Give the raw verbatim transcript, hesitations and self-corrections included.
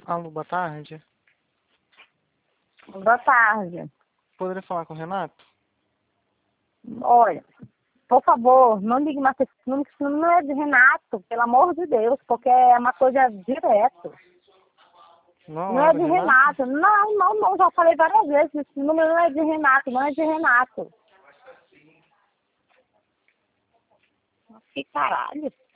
Alô, boa tarde. Boa tarde. Poderia falar com o Renato? Olha, por favor, não ligue mais, esse número, esse número não é de Renato, pelo amor de Deus, porque é uma coisa direto. Não, Não é é do de Renato? Renato. Não, não, não, já falei várias vezes, esse número não é de Renato, não é de Renato. Que caralho.